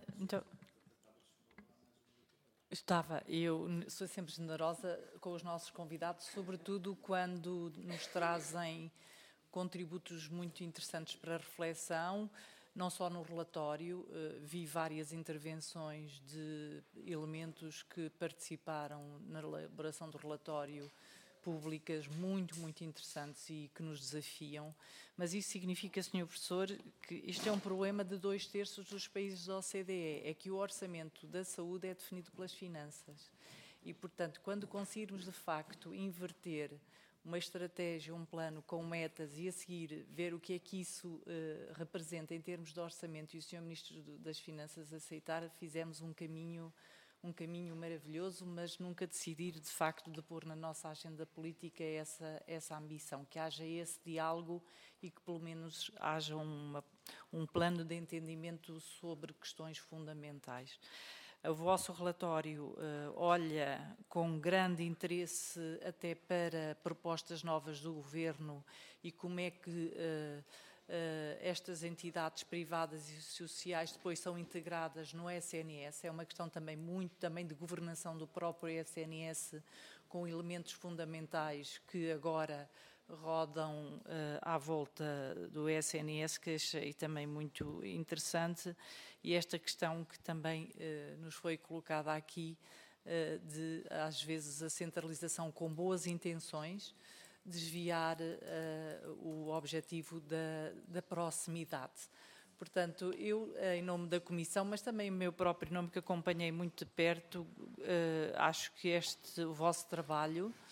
Eu sou sempre generosa com os nossos convidados, sobretudo quando nos trazem contributos muito interessantes para a reflexão, não só no relatório, vi várias intervenções de elementos que participaram na elaboração do relatório, públicas muito, muito interessantes e que nos desafiam, mas isso significa, Sr. Professor, que isto é um problema de 2/3 dos países da OCDE, é que o orçamento da saúde é definido pelas finanças e, portanto, quando conseguirmos de facto inverter uma estratégia, um plano com metas e a seguir ver o que é que isso representa em termos de orçamento e o Sr. Ministro das Finanças aceitar, fizemos um caminho maravilhoso, mas nunca decidir de facto de pôr na nossa agenda política essa ambição, que haja esse diálogo e que pelo menos haja um plano de entendimento sobre questões fundamentais. O vosso relatório olha com grande interesse até para propostas novas do Governo e como é que estas entidades privadas e sociais depois são integradas no SNS. É uma questão também de governação do próprio SNS, com elementos fundamentais que agora rodam à volta do SNS, que achei também muito interessante, e esta questão que também nos foi colocada aqui, de às vezes a centralização com boas intenções, desviar o objetivo da proximidade. Portanto, eu, em nome da Comissão, mas também em meu próprio nome, que acompanhei muito de perto, acho que o vosso trabalho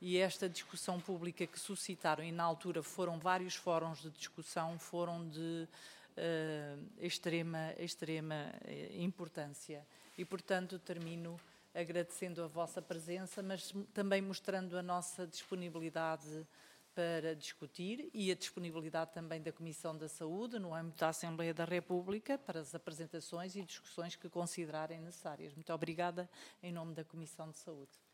e esta discussão pública que suscitaram, e na altura foram vários fóruns de discussão, foram de extrema importância. E, portanto, termino agradecendo a vossa presença, mas também mostrando a nossa disponibilidade para discutir e a disponibilidade também da Comissão da Saúde, no âmbito da Assembleia da República, para as apresentações e discussões que considerarem necessárias. Muito obrigada, em nome da Comissão de Saúde.